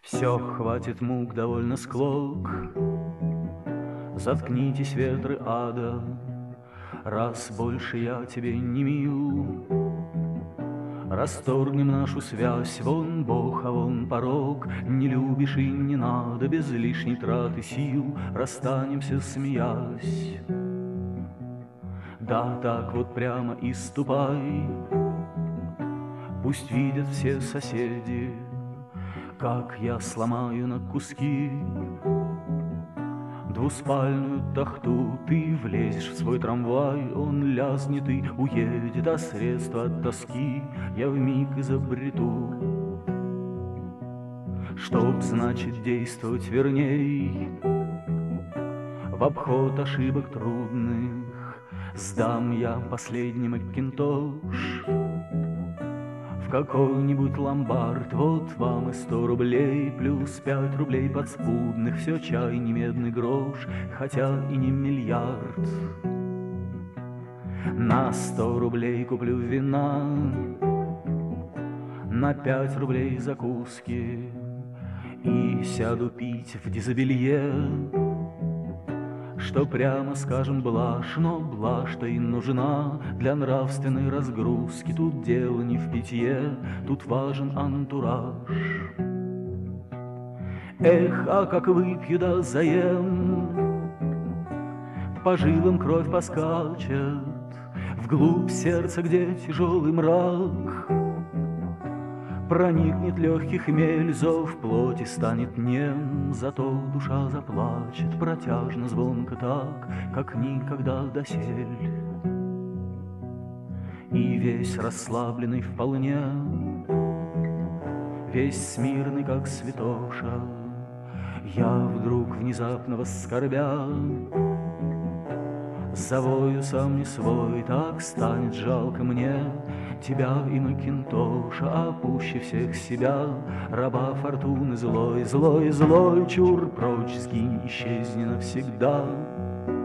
Все, хватит мук, довольно склок. Заткнитесь, ветры ада, раз больше я тебе не мил. Расторгнем нашу связь, вон Бог, а вон порог. Не любишь и не надо, без лишней траты сил расстанемся, смеясь. Да, так вот прямо и ступай. Пусть видят все соседи, как я сломаю на куски двуспальную тахту. Ты влезешь в свой трамвай, он лязнет и уедет, а средства от тоски я вмиг изобрету. Чтоб, значит, действовать верней, в обход ошибок трудных сдам я последний макинтош в какой-нибудь ломбард. Вот вам и 100 рублей, плюс 5 рублей подспудных. Все чай, не медный грош, хотя и не миллиард. На 100 рублей куплю вина, на 5 рублей закуски и сяду пить в дизобелье, что, прямо скажем, блажь, но блажь-то и нужна для нравственной разгрузки. Тут дело не в питье, тут важен антураж. Эх, а как выпью да заем, по жилам кровь поскачет, вглубь сердца, где тяжелый мрак. Проникнет легкий хмель, зов плоти станет нем, зато душа заплачет протяжно, звонко так, как никогда досель. И весь расслабленный вполне, весь смирный, как святоша, я вдруг внезапно воскорбя завою сам не свой. Так станет жалко мне тебя и макинтоша, а пуще всех себя, раба фортуны злой, злой, злой. Чур прочь, сгинь, исчезни навсегда.